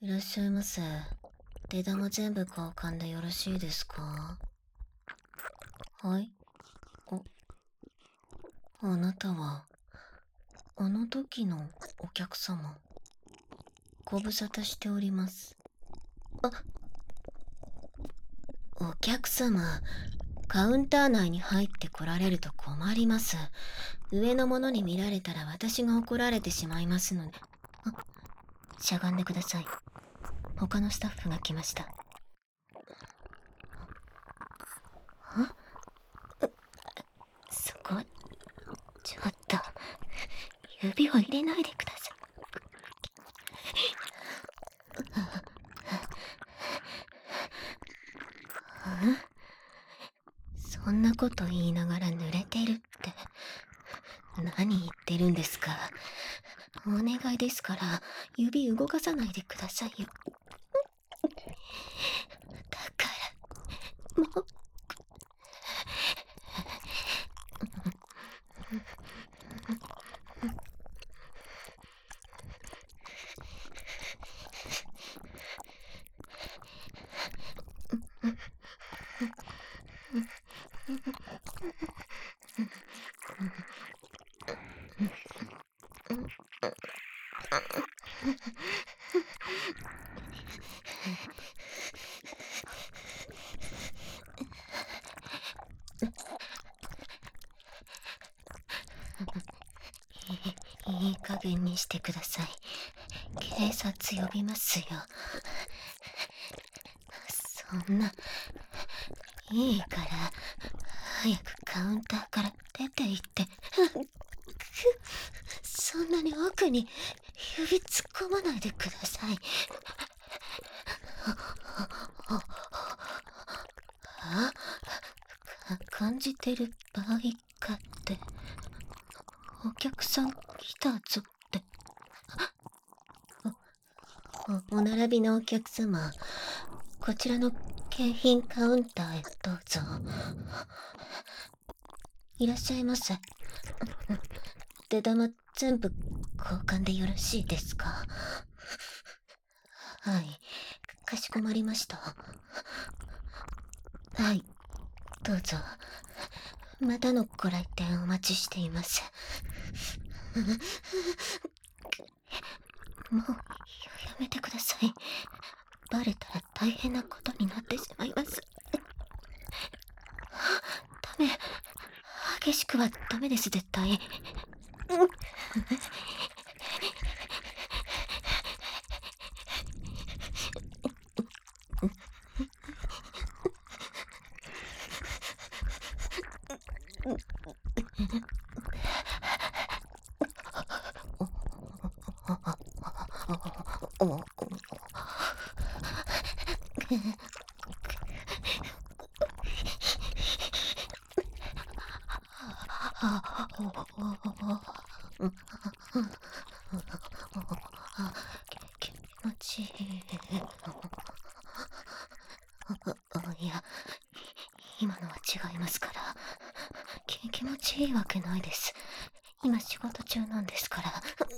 いらっしゃいませ。出玉全部交換でよろしいですか？はい。あなたは、あの時のお客様。ご無沙汰しております。お客様、カウンター内に入ってこられると困ります。上の者に見られたら私が怒られてしまいますので。しゃがんでください。他のスタッフが来ました。そこ、ちょっと、指を入れないでください。そんなこと言いながら濡れてるって、何言ってるんですか？お願いですから、指動かさないでくださいよ。だから、もう。いい加減にしてください。警察呼びますよ。そんな、いいから、早くカウンターから出て行って。そんなに奥に指突っ込まないでください。感じてる場合かって。お客さん来たぞって。お並びのお客様、こちらの景品カウンターへどうぞ。いらっしゃいませ。出玉全部交換でよろしいですか？はい、かしこまりました。はい、どうぞ。またのご来店お待ちしています。もうやめてください。バレたら大変なことになってしまいます。ダメ。激しくはダメです、絶対。気持ちいい。いや、今のは違いますから。気持ちいいわけないです。今仕事中なんですから。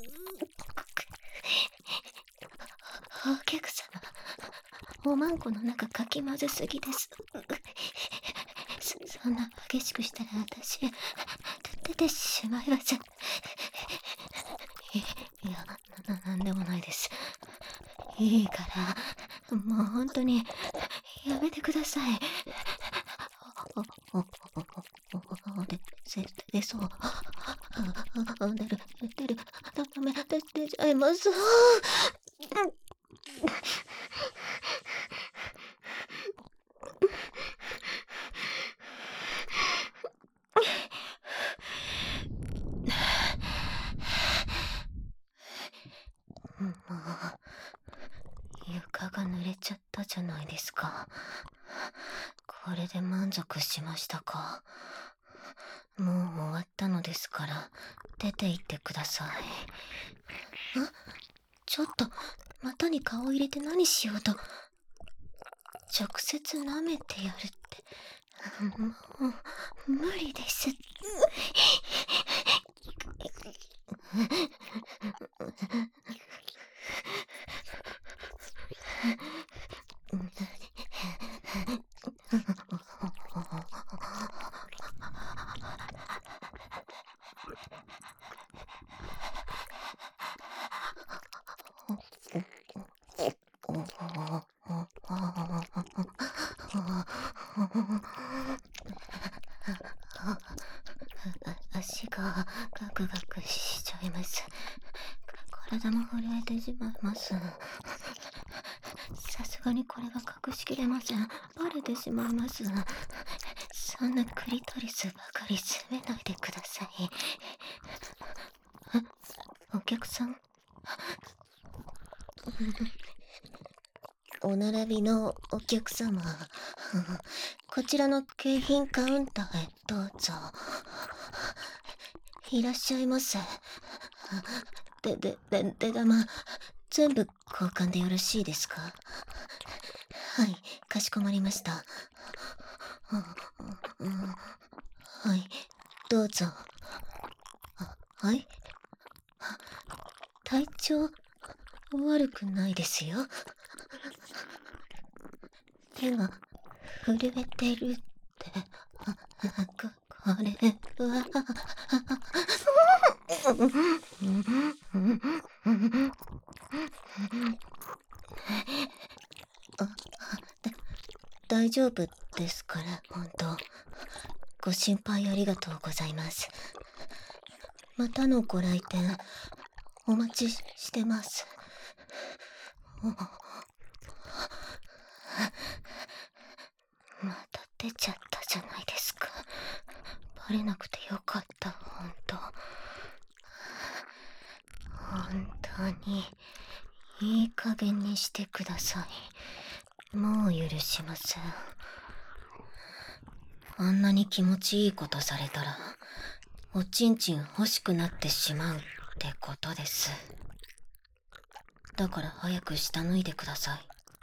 お客様、おまんこの中かき混ぜすぎです。そんな激しくしたら私、出てしまいます。いや、なんでもないです。いいから、もう本当に、やめてください。出そう。出る。ダメ、出ちゃいます。もう、床が濡れちゃったじゃないですか。これで満足しましたか？もう終わったのですから、出て行ってください。ちょっと、股に顔入れて何しようと。直接舐めてやるって。もう、無理です。 足がガクガクしちゃいます。体も震えてしまいます。さすがにこれが隠しきれません。バレてしまいます。そんなクリトリスばかり責めないでください。お客さん？お並びのお客様、こちらの景品カウンターへどうぞ。いらっしゃいませ。出玉、全部交換でよろしいですか？はい、かしこまりました。はい、どうぞ。はい？体調悪くないですよ。手が震えてるって、これは大丈夫ですから、本当。ご心配ありがとうございます。またのご来店、お待ちしてます。また出ちゃったじゃないですか。バレなくてよかった、本当。本当に、いい加減にしてください。もう許しません。あんなに気持ちいいことされたら、おちんちん欲しくなってしまうってことです。だから早く下脱いでください。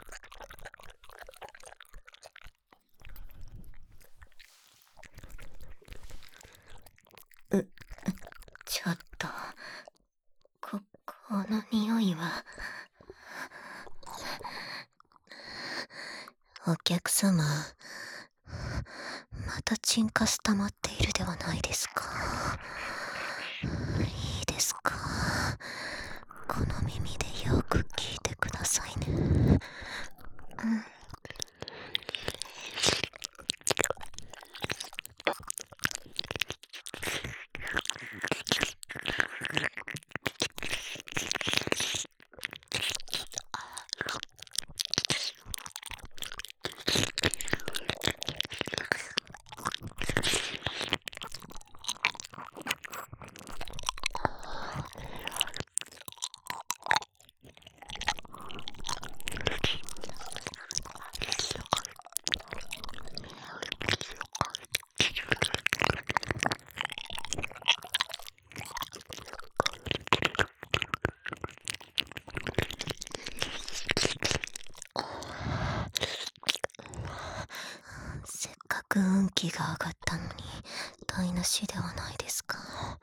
ちょっと、この匂いは。お客様、またチンカス溜まっているではないですか。いいですか。この耳でよく聞いてくださいね。せっかく運気が上がったのに台無しではないですか。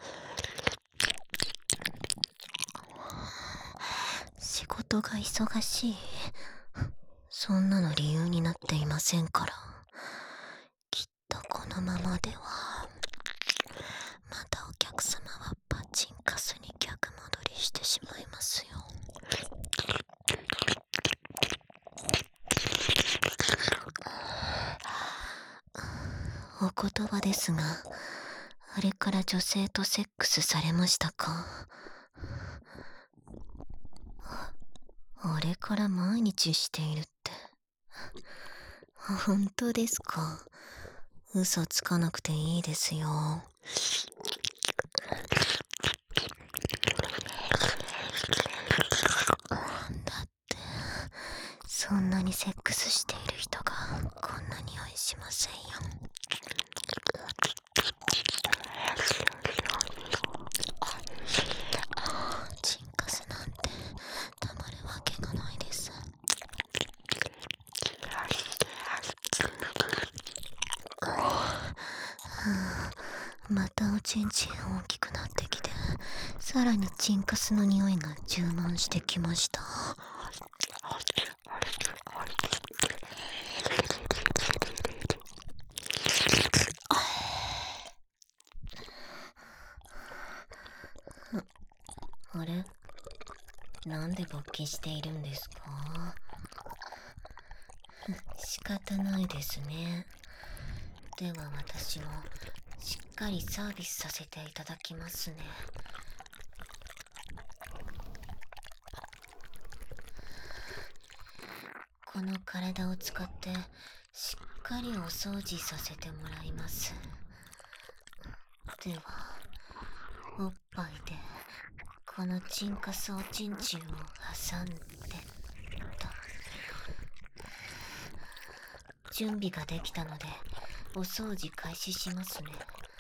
仕事が忙しい、そんなの理由になっていませんから。きっとこのままではまたお客様はパチンカスに逆戻りしてしまいますよ。お言葉ですが、あれから女性とセックスされましたか？あれから毎日しているって。本当ですか？嘘つかなくていいですよ。だってそんなにセックスしている人がこんな匂いしませんよ。チンカスなんてたまるわけがないです。またおちんちん大きくなってきて、さらにチンカスの匂いが充満してきました。 あれ、なんで勃起しているんですか？仕方ないですね。では私もしっかりサービスさせていただきますね。この体を使ってしっかりお掃除させてもらいます。では、おっぱいでこのチンカスおちんちんを挟んでと。準備ができたのでお掃除開始しますね。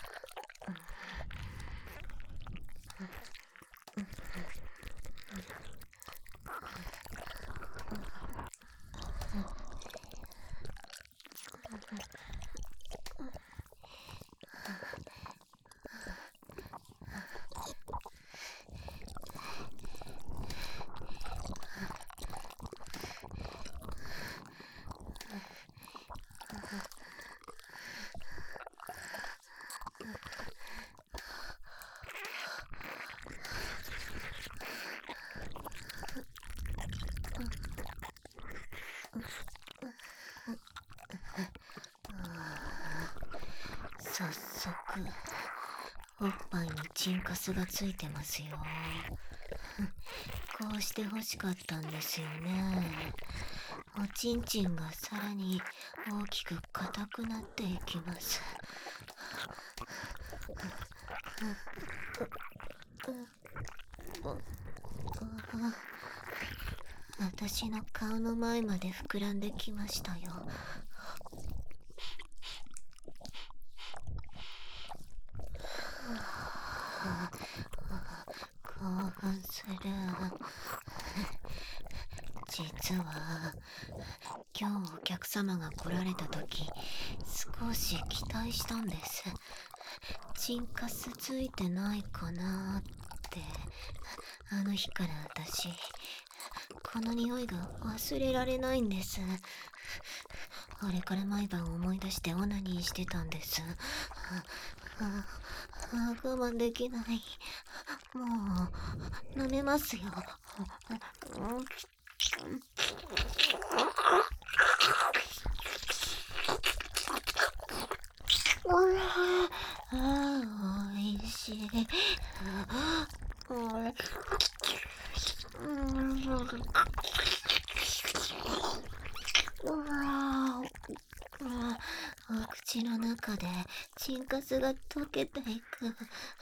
早速おっぱいにチンカスがついてますよ。こうして欲しかったんですよね。おちんちんがさらに大きく硬くなっていきます。私の顔の前まで膨らんできましたよ。興奮する。実は今日お客様が来られた時少し期待したんです。チンカスついてないかなって。あの日から私この匂いが忘れられないんです。あれから毎晩思い出してオナニーしてたんです。我慢できない。もう舐めますよ。おいしい。お口の中でチンカスが溶けていく。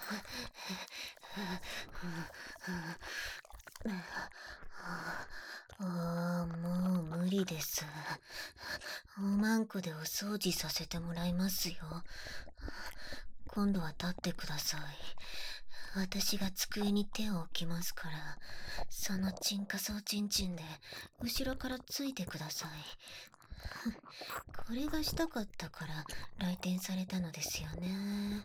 もう無理です。おまんこでお掃除させてもらいますよ。今度は立ってください。私が机に手を置きますから、そのチンカスおちんちんで後ろからついてください。これがしたかったから来店されたのですよね。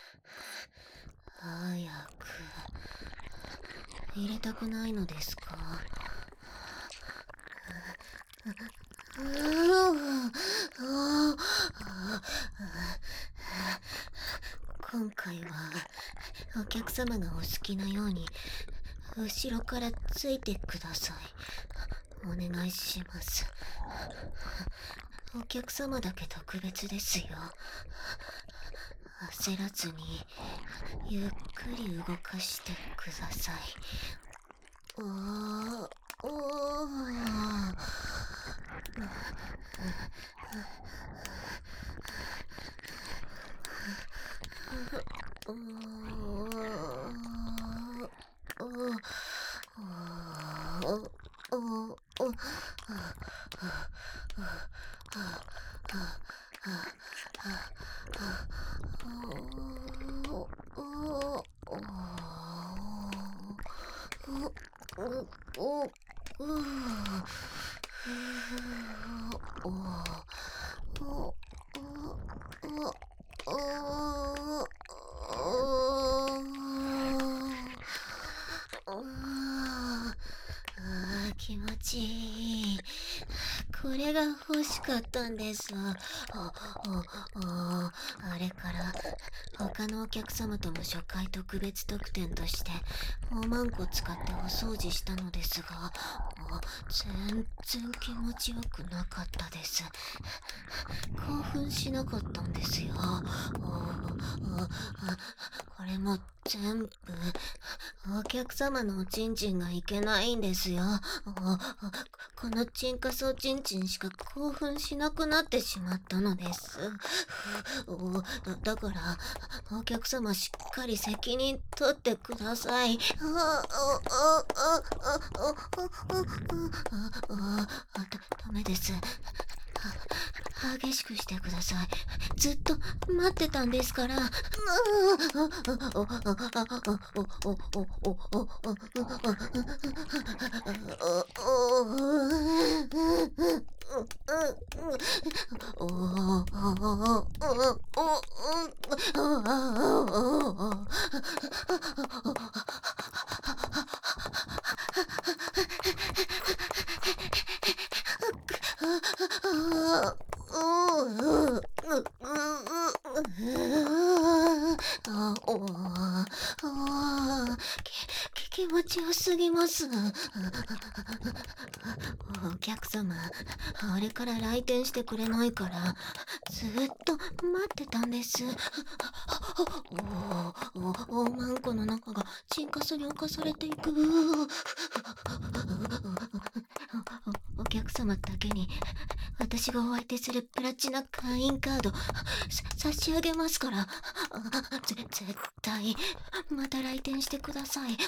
早く入れたくないのですか？今回はお客様がお好きなように後ろからついてください。お願いします。お客様だけ特別ですよ。焦らずにゆっくり動かしてください。気持ちいい。これが欲しかったんです。あれから他のお客様とも初回特別特典としておまんこ使ってお掃除したのですが、全然気持ちよくなかったです。興奮しなかったんですよ。これも全部お客様のおちんちんがいけないんですよ。このチンカソチンチンしか興奮しなくなってしまったのです。だからお客様しっかり責任取ってください。ダメです。激しくしてください。ずっと待ってたんですから。気持ちよすぎます。お客様、あれから来店してくれないからずっと待ってたんです。おまんこの中がチンカスに侵されていく。お客様だけに私がお相手するプラチナ会員カード差し上げますから、絶対また来店してください。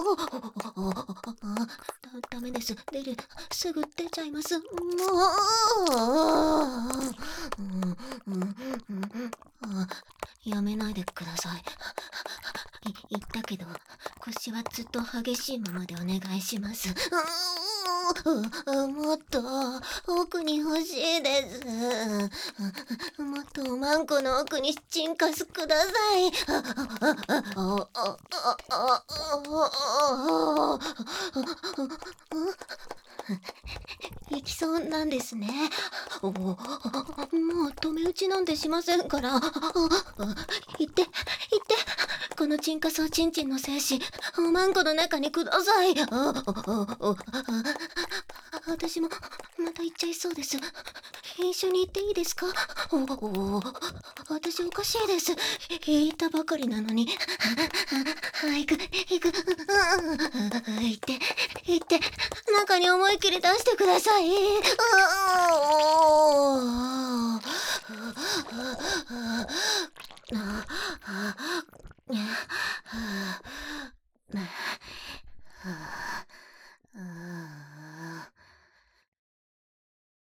ダメです。すぐ出ちゃいます。もう、やめないでください。言ったけど腰はずっと激しいままでお願いします。もっと奥に欲しいです。もっとおまんこの奥にチンカスください。行きそうなんですね。もう止め打ちなんてしませんから。行ってこのチンカソチンチンの精子おまんこの中にください。私もまた行っちゃいそうです。一緒に行っていいですか？私おかしいです。言ったばかりなのに。行く。行って中に思いっきり出してください。